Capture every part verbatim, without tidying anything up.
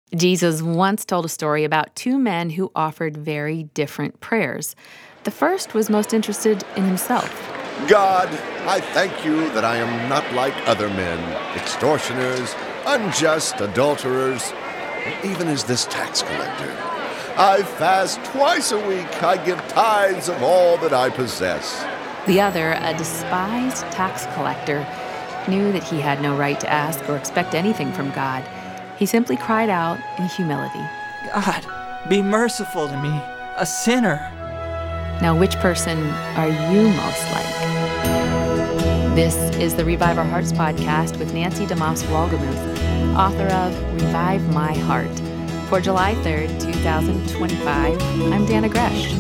Jesus once told a story about two men who offered very different prayers. The first was most interested in himself. God, I thank you that I am not like other men, extortioners, unjust adulterers, even as this tax collector. I fast twice a week. I give tithes of all that I possess. The other, a despised tax collector, knew that he had no right to ask or expect anything from God. He simply cried out in humility. God, be merciful to me, a sinner. Now, which person are you most like? This is the Revive Our Hearts podcast with Nancy DeMoss Wolgemuth, author of Revive My Heart. For July third, twenty twenty-five, I'm Dana Gresh.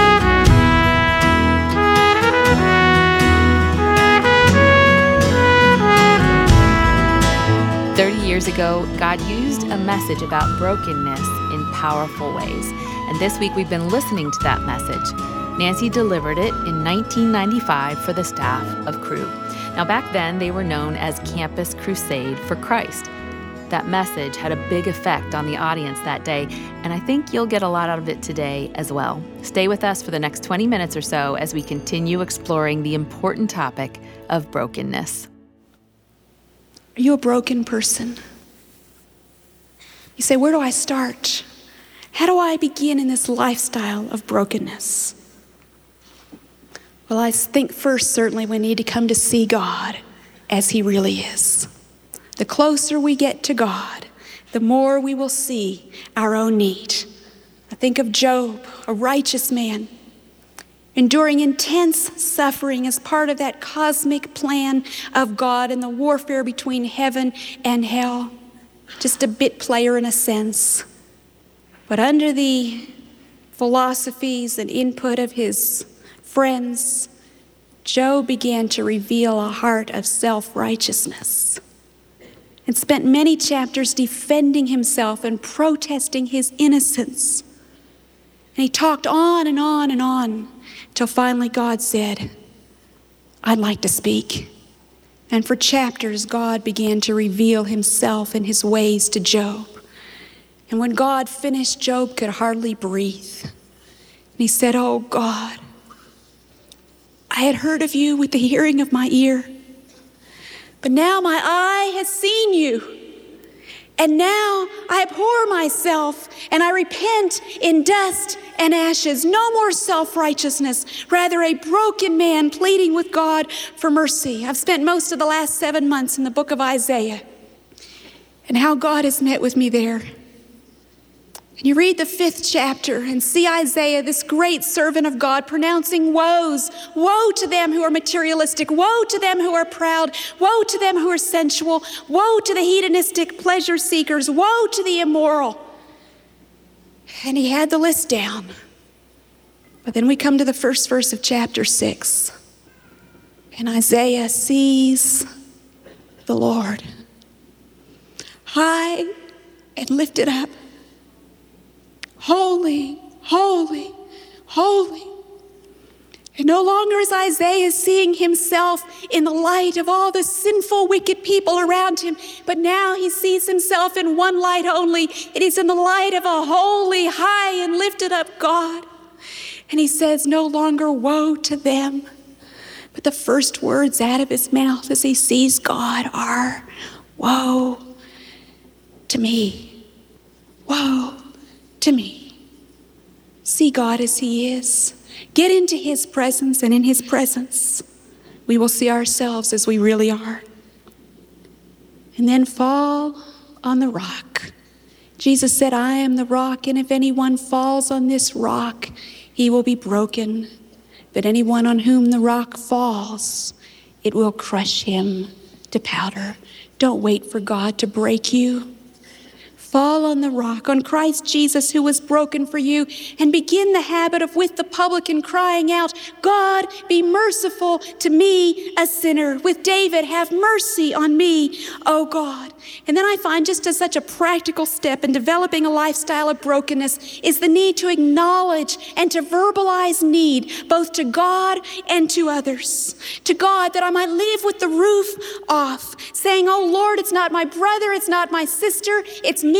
Thirty years ago, God used a message about brokenness in powerful ways. And this week we've been listening to that message. Nancy delivered it in nineteen ninety-five for the staff of Cru. Now back then, they were known as Campus Crusade for Christ. That message had a big effect on the audience that day, and I think you'll get a lot out of it today as well. Stay with us for the next twenty minutes or so as we continue exploring the important topic of brokenness. Are you a broken person? You say, where do I start? How do I begin in this lifestyle of brokenness? Well, I think first, certainly, we need to come to see God as He really is. The closer we get to God, the more we will see our own need. I think of Job, a righteous man, enduring intense suffering as part of that cosmic plan of God and the warfare between heaven and hell. Just a bit player in a sense. But under the philosophies and input of his friends, Job began to reveal a heart of self-righteousness and spent many chapters defending himself and protesting his innocence. And he talked on and on and on till finally God said, I'd like to speak. And for chapters, God began to reveal himself and his ways to Job. And when God finished, Job could hardly breathe. And he said, oh God, I had heard of you with the hearing of my ear, but now my eye has seen you. And now I abhor myself and I repent in dust and ashes. No more self-righteousness, rather a broken man pleading with God for mercy. I've spent most of the last seven months in the book of Isaiah and how God has met with me there. And you read the fifth chapter and see Isaiah, this great servant of God, pronouncing woes. Woe to them who are materialistic. Woe to them who are proud. Woe to them who are sensual. Woe to the hedonistic pleasure seekers. Woe to the immoral. And he had the list down. But then we come to the first verse of chapter six. And Isaiah sees the Lord high and lifted up. Holy, holy, holy. And no longer is Isaiah seeing himself in the light of all the sinful, wicked people around him, but now he sees himself in one light only. It is in the light of a holy, high, and lifted up God. And he says, no longer woe to them, but the first words out of his mouth as he sees God are, woe to me, woe to me. See God as He is. Get into His presence, and in His presence, we will see ourselves as we really are. And then fall on the rock. Jesus said, I am the rock, and if anyone falls on this rock, he will be broken. But anyone on whom the rock falls, it will crush him to powder. Don't wait for God to break you. Fall on the rock, on Christ Jesus who was broken for you, and begin the habit of with the publican crying out, God, be merciful to me, a sinner. With David, have mercy on me, O God. And then I find just as such a practical step in developing a lifestyle of brokenness is the need to acknowledge and to verbalize need, both to God and to others. To God, that I might live with the roof off, saying, oh Lord, it's not my brother, it's not my sister, it's me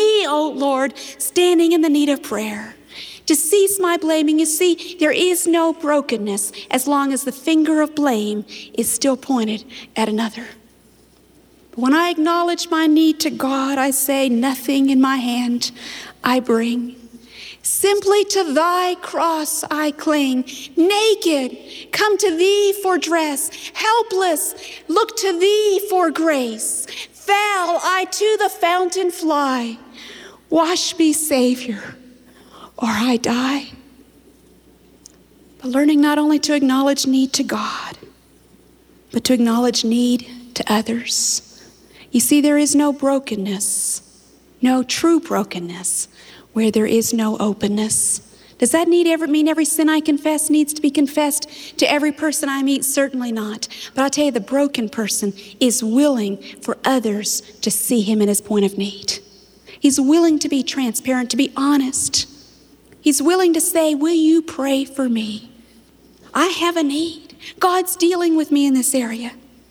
me, O Lord, standing in the need of prayer. To cease my blaming. You see, there is no brokenness as long as the finger of blame is still pointed at another. But when I acknowledge my need to God, I say, nothing in my hand I bring. Simply to thy cross I cling. Naked, come to thee for dress. Helpless, look to thee for grace. Foul, I to the fountain fly. Wash me, Savior, or I die. But learning not only to acknowledge need to God, but to acknowledge need to others. You see, there is no brokenness, no true brokenness, where there is no openness. Does that need ever mean every sin I confess needs to be confessed to every person I meet? Certainly not. But I'll tell you, the broken person is willing for others to see him in his point of need. He's willing to be transparent, to be honest. He's willing to say, will you pray for me? I have a need. God's dealing with me in this area.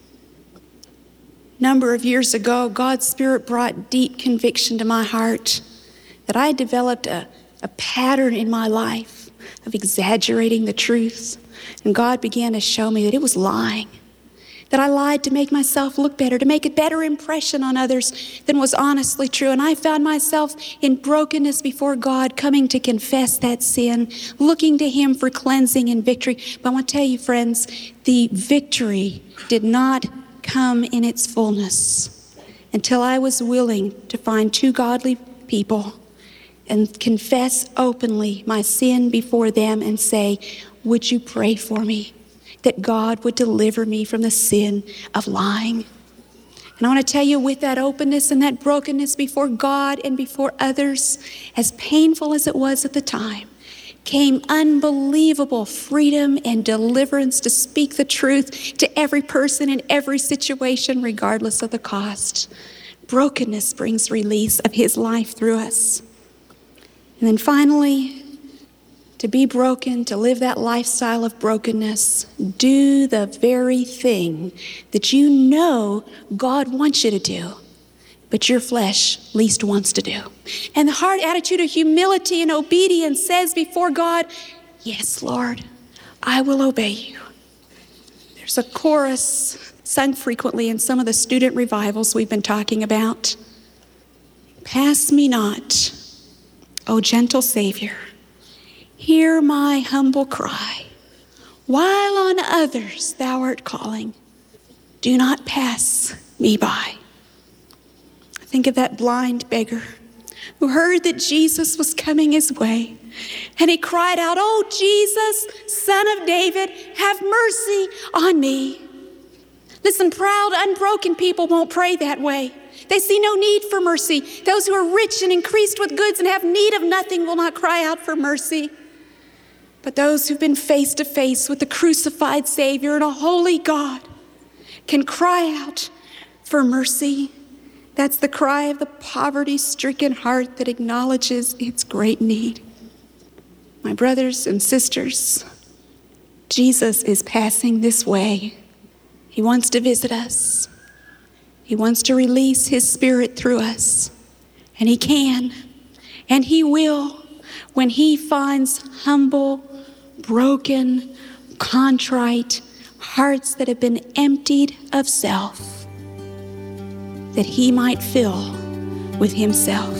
A number of years ago, God's Spirit brought deep conviction to my heart that I developed a, a pattern in my life of exaggerating the truth. And God began to show me that it was lying, that I lied to make myself look better, to make a better impression on others than was honestly true. And I found myself in brokenness before God, coming to confess that sin, looking to Him for cleansing and victory. But I want to tell you, friends, the victory did not come in its fullness until I was willing to find two godly people and confess openly my sin before them and say, would you pray for me that God would deliver me from the sin of lying? And I want to tell you, with that openness and that brokenness before God and before others, as painful as it was at the time, came unbelievable freedom and deliverance to speak the truth to every person in every situation, regardless of the cost. Brokenness brings release of His life through us. And then finally, to be broken, to live that lifestyle of brokenness, do the very thing that you know God wants you to do, but your flesh least wants to do. And the heart attitude of humility and obedience says before God, yes, Lord, I will obey you. There's a chorus sung frequently in some of the student revivals we've been talking about. Pass me not, O gentle Savior, hear my humble cry. While on others thou art calling, do not pass me by. Think of that blind beggar who heard that Jesus was coming his way, and he cried out, oh, Jesus, Son of David, have mercy on me. Listen, proud, unbroken people won't pray that way. They see no need for mercy. Those who are rich and increased with goods and have need of nothing will not cry out for mercy. But those who've been face to face with the crucified Savior and a holy God can cry out for mercy. That's the cry of the poverty-stricken heart that acknowledges its great need. My brothers and sisters, Jesus is passing this way. He wants to visit us. He wants to release His Spirit through us. And He can, and He will, when He finds humble, broken, contrite hearts that have been emptied of self, that He might fill with Himself.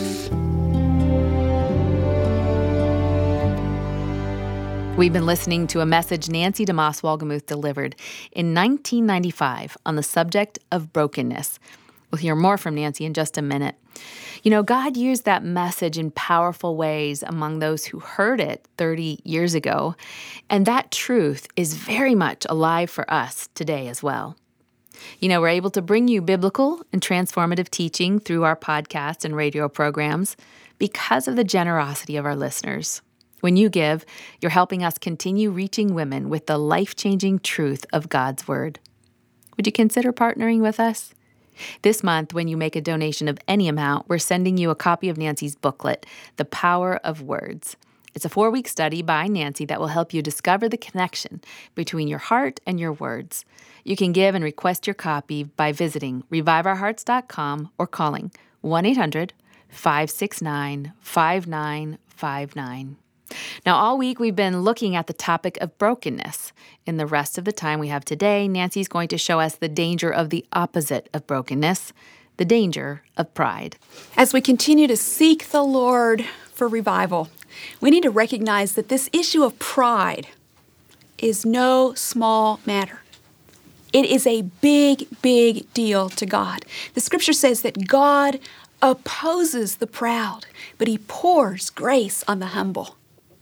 We've been listening to a message Nancy DeMoss Wolgemuth delivered in nineteen ninety-five on the subject of brokenness. We'll hear more from Nancy in just a minute. You know, God used that message in powerful ways among those who heard it thirty years ago, and that truth is very much alive for us today as well. You know, we're able to bring you biblical and transformative teaching through our podcast and radio programs because of the generosity of our listeners. When you give, you're helping us continue reaching women with the life-changing truth of God's Word. Would you consider partnering with us? This month, when you make a donation of any amount, we're sending you a copy of Nancy's booklet, The Power of Words. It's a four-week study by Nancy that will help you discover the connection between your heart and your words. You can give and request your copy by visiting revive our hearts dot com or calling one eight hundred five six nine, five nine five nine. Now, all week we've been looking at the topic of brokenness. In the rest of the time we have today, Nancy's going to show us the danger of the opposite of brokenness, the danger of pride. As we continue to seek the Lord for revival, we need to recognize that this issue of pride is no small matter. It is a big, big deal to God. The scripture says that God opposes the proud, but He pours grace on the humble.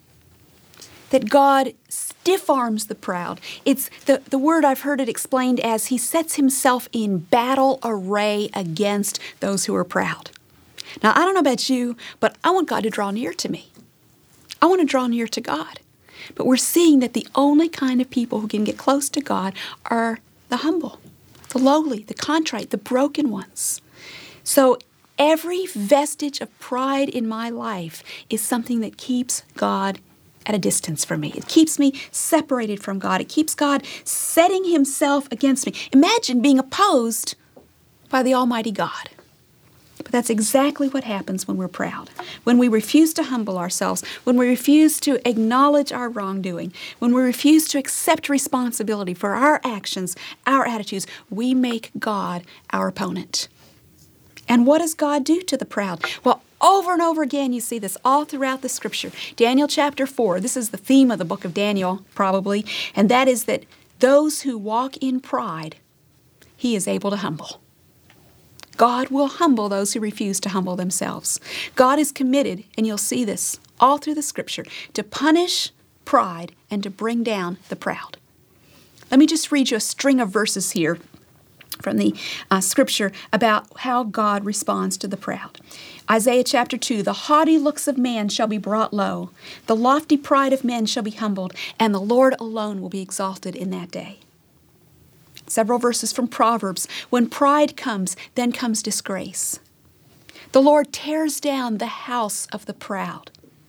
That God stiff arms the proud. It's the, the word I've heard it explained as He sets Himself in battle array against those who are proud. Now, I don't know about you, but I want God to draw near to me. I want to draw near to God. But we're seeing that the only kind of people who can get close to God are the humble, the lowly, the contrite, the broken ones. So every vestige of pride in my life is something that keeps God at a distance from me. It keeps me separated from God. It keeps God setting Himself against me. Imagine being opposed by the Almighty God. But that's exactly what happens when we're proud. When we refuse to humble ourselves, when we refuse to acknowledge our wrongdoing, when we refuse to accept responsibility for our actions, our attitudes, we make God our opponent. And what does God do to the proud? Well, over and over again, you see this all throughout the Scripture. Daniel chapter four, this is the theme of the book of Daniel, probably, and that is that those who walk in pride, He is able to humble. God will humble those who refuse to humble themselves. God is committed, and you'll see this all through the Scripture, to punish pride and to bring down the proud. Let me just read you a string of verses here from the uh, Scripture about how God responds to the proud. Isaiah chapter two, the haughty looks of man shall be brought low, the lofty pride of men shall be humbled, and the Lord alone will be exalted in that day. Several verses from Proverbs, when pride comes, then comes disgrace. The Lord tears down the house of the proud.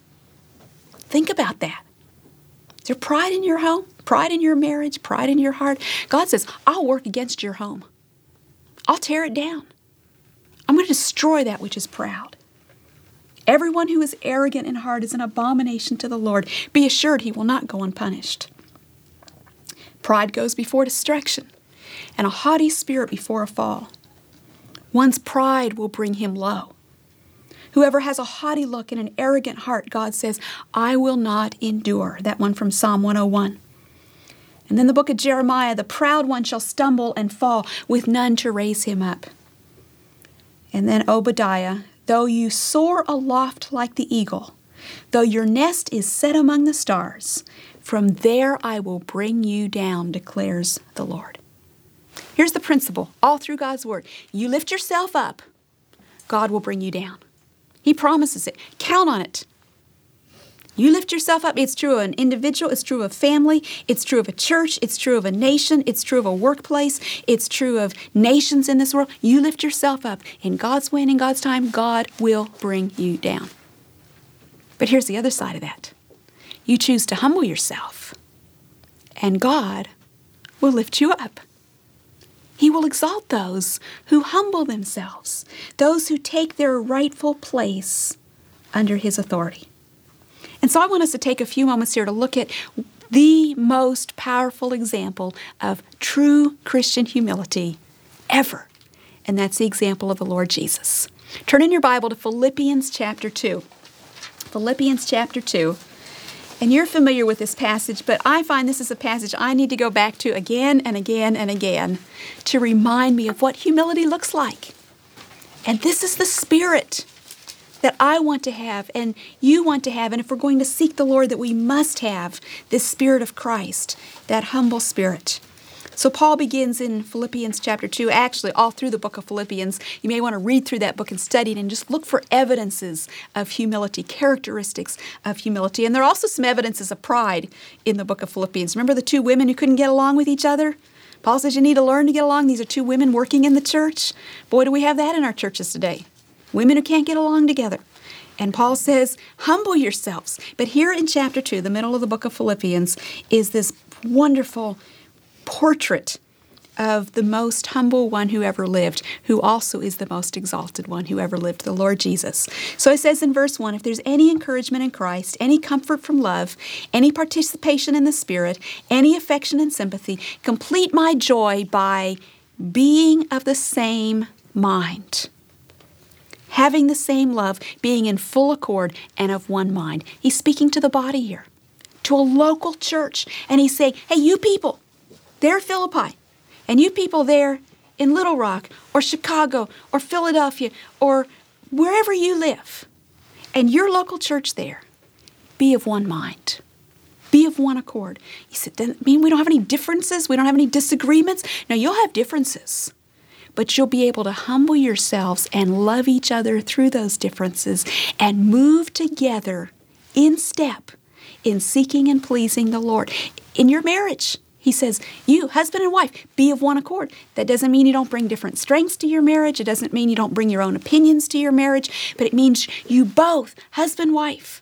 Think about that. Is there pride in your home? Pride in your marriage? Pride in your heart? God says, I'll work against your home. I'll tear it down. I'm going to destroy that which is proud. Everyone who is arrogant in heart is an abomination to the Lord. Be assured He will not go unpunished. Pride goes before destruction, and a haughty spirit before a fall. One's pride will bring him low. Whoever has a haughty look and an arrogant heart, God says, I will not endure. That one from Psalm one oh one. And then the book of Jeremiah, the proud one shall stumble and fall with none to raise him up. And then Obadiah, though you soar aloft like the eagle, though your nest is set among the stars, from there I will bring you down, declares the Lord. Here's the principle all through God's Word. You lift yourself up, God will bring you down. He promises it. Count on it. You lift yourself up. It's true of an individual. It's true of a family. It's true of a church. It's true of a nation. It's true of a workplace. It's true of nations in this world. You lift yourself up. In God's way and in God's time, God will bring you down. But here's the other side of that. You choose to humble yourself, and God will lift you up. He will exalt those who humble themselves, those who take their rightful place under His authority. And so I want us to take a few moments here to look at the most powerful example of true Christian humility ever, and that's the example of the Lord Jesus. Turn in your Bible to Philippians chapter two. Philippians chapter two. And you're familiar with this passage, but I find this is a passage I need to go back to again and again and again to remind me of what humility looks like. And this is the spirit that I want to have and you want to have. And if we're going to seek the Lord, that we must have this spirit of Christ, that humble spirit. So Paul begins in Philippians chapter two, actually all through the book of Philippians. You may want to read through that book and study it and just look for evidences of humility, characteristics of humility. And there are also some evidences of pride in the book of Philippians. Remember the two women who couldn't get along with each other? Paul says you need to learn to get along. These are two women working in the church. Boy, do we have that in our churches today. Women who can't get along together. And Paul says, humble yourselves. But here in chapter two, the middle of the book of Philippians, is this wonderful portrait of the most humble one who ever lived, who also is the most exalted one who ever lived, the Lord Jesus. So it says in verse one, if there's any encouragement in Christ, any comfort from love, any participation in the Spirit, any affection and sympathy, complete my joy by being of the same mind, having the same love, being in full accord and of one mind. He's speaking to the body here, to a local church, and he's saying, hey, you people, there at Philippi, and you people there in Little Rock or Chicago or Philadelphia or wherever you live, and your local church there, be of one mind. Be of one accord. He said, doesn't that mean we don't have any differences? We don't have any disagreements? No, you'll have differences, but you'll be able to humble yourselves and love each other through those differences and move together in step in seeking and pleasing the Lord. In your marriage, he says, you, husband and wife, be of one accord. That doesn't mean you don't bring different strengths to your marriage. It doesn't mean you don't bring your own opinions to your marriage, but it means you both, husband, wife,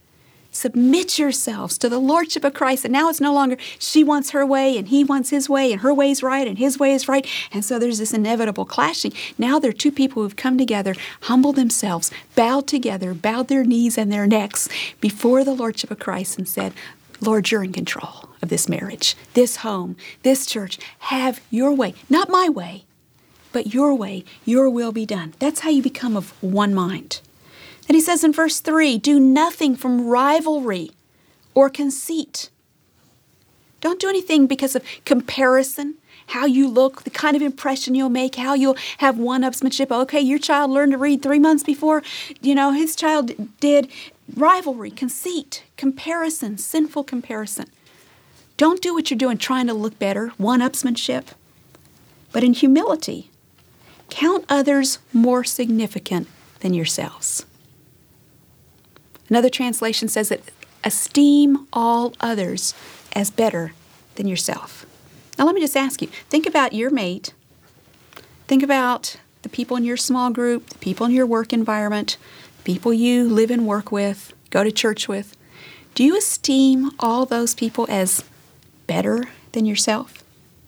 submit yourselves to the Lordship of Christ. And now it's no longer she wants her way and he wants his way and her way is right and his way is right. And so there's this inevitable clashing. Now there are two people who've come together, humbled themselves, bowed together, bowed their knees and their necks before the Lordship of Christ and said, Lord, you're in control of this marriage, this home, this church. Have your way, not my way, but your way, your will be done. That's how you become of one mind. And he says in verse three, do nothing from rivalry or conceit. Don't do anything because of comparison, how you look, the kind of impression you'll make, how you'll have one-upsmanship. Okay, your child learned to read three months before, you know, his child did. Rivalry, conceit, comparison, sinful comparison. Don't do what you're doing trying to look better, one-upsmanship. But in humility, count others more significant than yourselves. Another translation says that esteem all others as better than yourself. Now let me just ask you, think about your mate. Think about the people in your small group, the people in your work environment, people you live and work with, go to church with. Do you esteem all those people as better than yourself?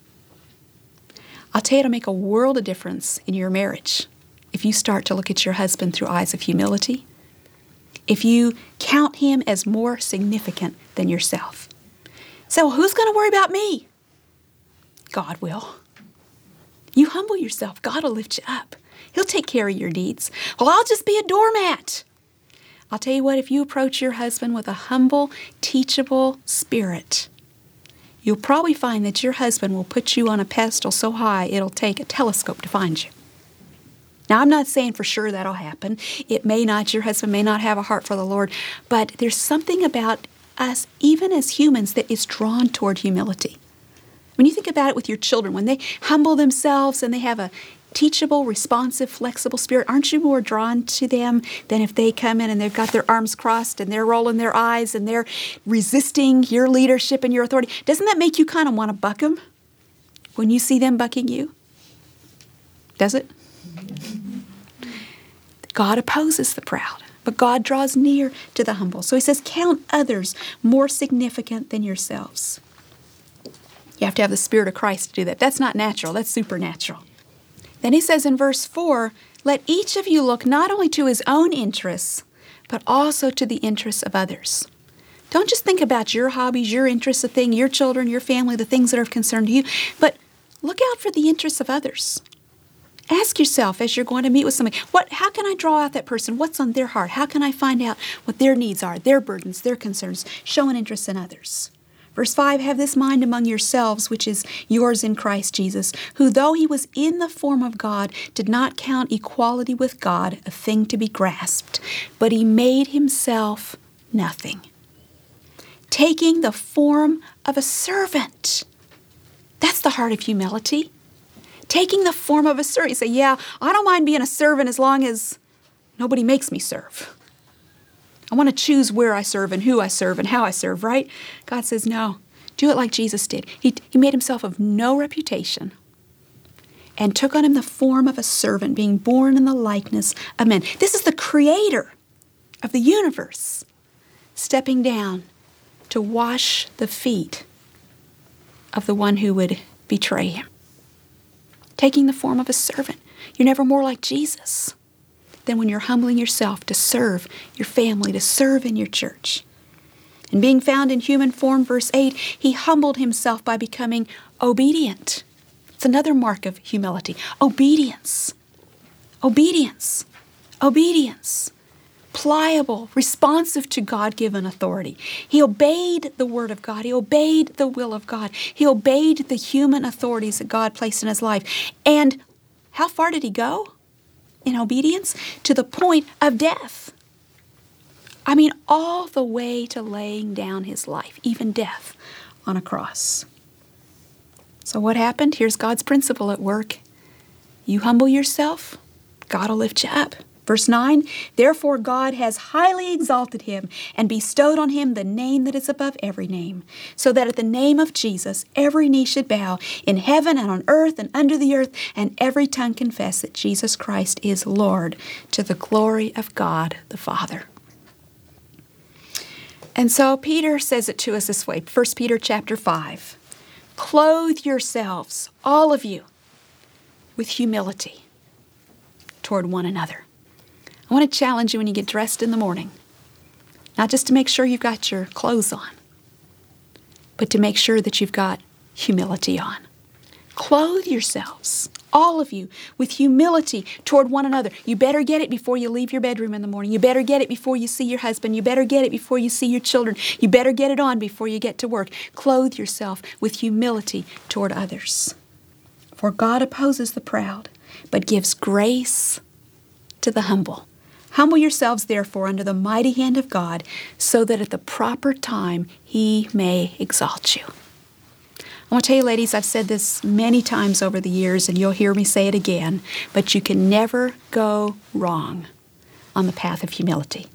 I'll tell you, it'll make a world of difference in your marriage if you start to look at your husband through eyes of humility, if you count him as more significant than yourself. So who's going to worry about me? God will. You humble yourself, God will lift you up. He'll take care of your needs. Well, I'll just be a doormat. I'll tell you what, if you approach your husband with a humble, teachable spirit, you'll probably find that your husband will put you on a pedestal so high it'll take a telescope to find you. Now, I'm not saying for sure that'll happen. It may not. Your husband may not have a heart for the Lord. But there's something about us, even as humans, that is drawn toward humility. When you think about it with your children, when they humble themselves and they have a teachable, responsive, flexible spirit, aren't you more drawn to them than if they come in and they've got their arms crossed and they're rolling their eyes and they're resisting your leadership and your authority? Doesn't that make you kind of want to buck them when you see them bucking you? Does it? God opposes the proud, but God draws near to the humble. So he says, count others more significant than yourselves. You have to have the Spirit of Christ to do that. That's not natural. That's supernatural. Then he says in verse four, let each of you look not only to his own interests, but also to the interests of others. Don't just think about your hobbies, your interests, the thing, your children, your family, the things that are of concern to you, but look out for the interests of others. Ask yourself as you're going to meet with somebody, what, how can I draw out that person? What's on their heart? How can I find out what their needs are, their burdens, their concerns? Show an interest in others. Verse five, have this mind among yourselves, which is yours in Christ Jesus, who though he was in the form of God, did not count equality with God a thing to be grasped, but he made himself nothing, taking the form of a servant. That's the heart of humility. Taking the form of a servant. You say, yeah, I don't mind being a servant as long as nobody makes me serve. I want to choose where I serve and who I serve and how I serve, right? God says, no, do it like Jesus did. He, he made himself of no reputation and took on him the form of a servant, being born in the likeness of men. This is the creator of the universe stepping down to wash the feet of the one who would betray him. taking the form of a servant. You're never more like Jesus than when you're humbling yourself to serve your family, to serve in your church. And being found in human form, verse eight, he humbled himself by becoming obedient. It's another mark of humility. Obedience. Obedience. Obedience. Pliable, responsive to God-given authority. He obeyed the word of God. He obeyed the will of God. He obeyed the human authorities that God placed in his life. And how far did he go in obedience? To the point of death. I mean, all the way to laying down his life, even death on a cross. So what happened? Here's God's principle at work. You humble yourself, God will lift you up. Verse nine, therefore God has highly exalted him and bestowed on him the name that is above every name, so that at the name of Jesus every knee should bow in heaven and on earth and under the earth, and every tongue confess that Jesus Christ is Lord, to the glory of God the Father. And so Peter says it to us this way, First Peter chapter five, clothe yourselves, all of you, with humility toward one another. I want to challenge you when you get dressed in the morning, not just to make sure you've got your clothes on, but to make sure that you've got humility on. Clothe yourselves, all of you, with humility toward one another. You better get it before you leave your bedroom in the morning. You better get it before you see your husband. You better get it before you see your children. You better get it on before you get to work. Clothe yourself with humility toward others. For God opposes the proud, but gives grace to the humble. Humble yourselves, therefore, under the mighty hand of God, so that at the proper time he may exalt you. I want to tell you, ladies, I've said this many times over the years, and you'll hear me say it again, but you can never go wrong on the path of humility.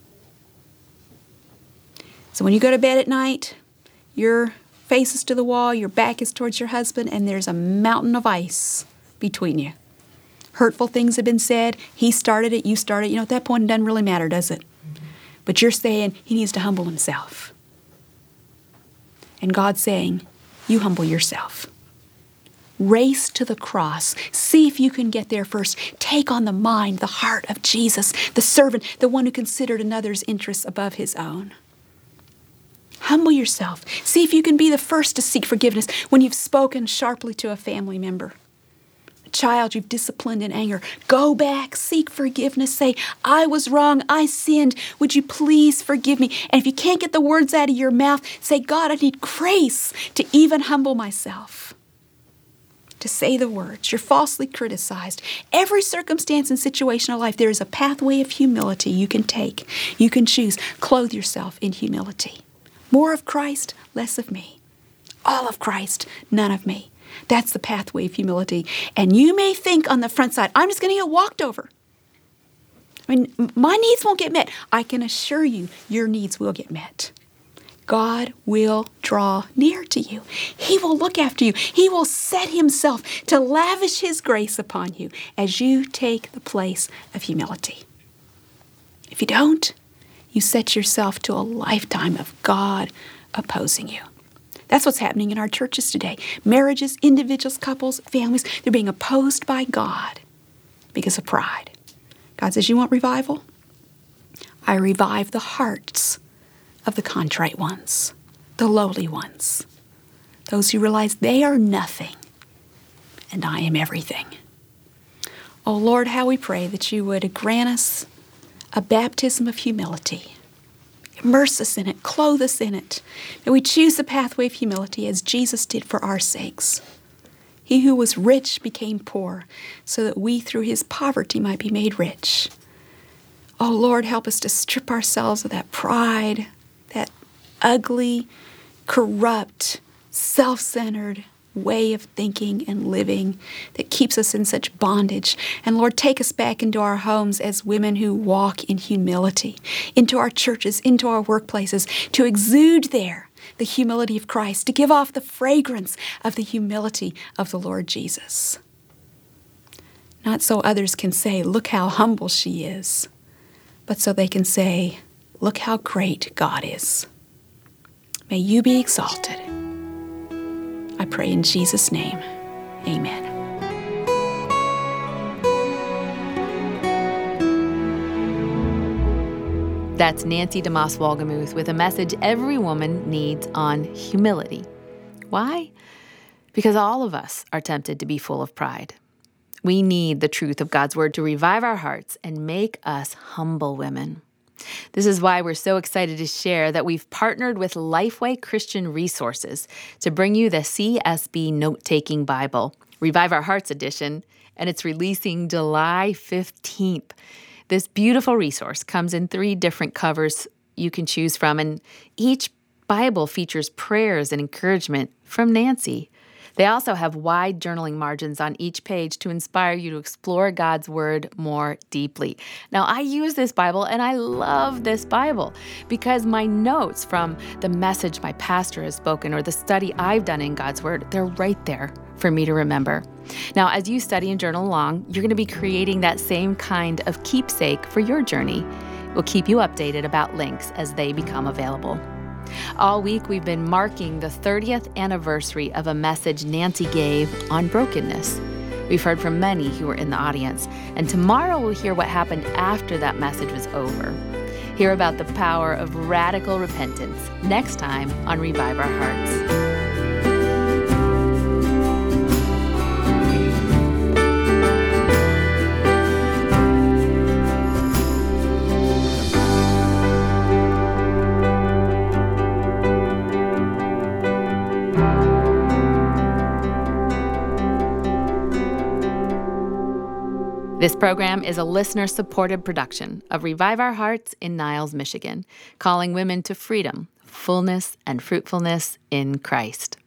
So when you go to bed at night, your face is to the wall, your back is towards your husband, and there's a mountain of ice between you. Hurtful things have been said. He started it, you started it. You know, at that point, it doesn't really matter, does it? But you're saying he needs to humble himself. And God's saying, you humble yourself. Race to the cross. See if you can get there first. Take on the mind, the heart of Jesus, the servant, the one who considered another's interests above his own. Humble yourself. See if you can be the first to seek forgiveness when you've spoken sharply to a family member. Child you've disciplined in anger, go back, seek forgiveness, say, I was wrong, I sinned, would you please forgive me? And if you can't get the words out of your mouth, say, God, I need grace to even humble myself, to say the words. You're falsely criticized. Every circumstance and situation of life, there is a pathway of humility you can take. You can choose. Clothe yourself in humility. More of Christ, less of me. All of Christ, none of me. That's the pathway of humility. And you may think on the front side, I'm just going to get walked over. I mean, my needs won't get met. I can assure you, your needs will get met. God will draw near to you. He will look after you. He will set himself to lavish his grace upon you as you take the place of humility. If you don't, you set yourself to a lifetime of God opposing you. That's what's happening in our churches today. Marriages, individuals, couples, families, they're being opposed by God because of pride. God says, you want revival? I revive the hearts of the contrite ones, the lowly ones, those who realize they are nothing and I am everything. Oh Lord, how we pray that you would grant us a baptism of humility. Immerse us in it, clothe us in it. May we choose the pathway of humility as Jesus did for our sakes. He who was rich became poor, so that we through his poverty might be made rich. Oh Lord, help us to strip ourselves of that pride, that ugly, corrupt, self-centered way of thinking and living that keeps us in such bondage. And Lord, take us back into our homes as women who walk in humility, into our churches, into our workplaces, to exude there the humility of Christ, to give off the fragrance of the humility of the Lord Jesus. Not so others can say, look how humble she is, but so they can say, look how great God is. May you be exalted. I pray in Jesus' name, amen. That's Nancy DeMoss Wolgemuth with a message every woman needs on humility. Why? Because all of us are tempted to be full of pride. We need the truth of God's word to revive our hearts and make us humble women. This is why we're so excited to share that we've partnered with Lifeway Christian Resources to bring you the C S B Note-Taking Bible, Revive Our Hearts edition, and it's releasing July fifteenth. This beautiful resource comes in three different covers you can choose from, and each Bible features prayers and encouragement from Nancy. They also have wide journaling margins on each page to inspire you to explore God's Word more deeply. Now, I use this Bible, and I love this Bible because my notes from the message my pastor has spoken or the study I've done in God's Word, they're right there for me to remember. Now, as you study and journal along, you're going to be creating that same kind of keepsake for your journey. We'll keep you updated about links as they become available. All week, we've been marking the thirtieth anniversary of a message Nancy gave on brokenness. We've heard from many who were in the audience, and tomorrow we'll hear what happened after that message was over. Hear about the power of radical repentance next time on Revive Our Hearts. This program is a listener-supported production of Revive Our Hearts in Niles, Michigan, calling women to freedom, fullness, and fruitfulness in Christ.